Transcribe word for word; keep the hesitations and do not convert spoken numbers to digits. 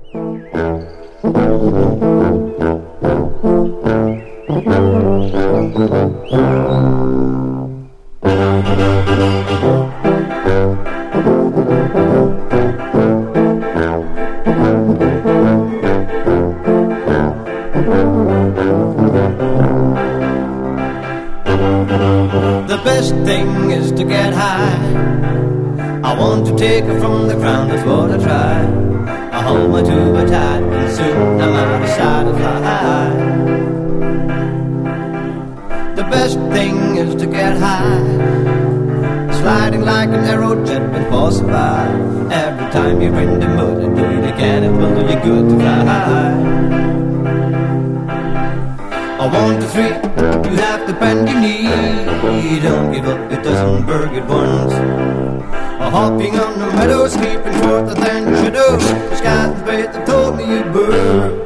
The best thing is to get high. I want to take her from the ground, that's what I try. I hold my tuba tight and soon I'm out of sight of high. The best thing is to get high, sliding like an arrow jet when passing by. Every time you're in the mood and do it again, it will do you good to fly. A one, two, three, you have to bend your knee. Don't give up, it doesn't work at once. A hopping on the meadows, keeping shorter than you should do. The skies and faith that told me you birds.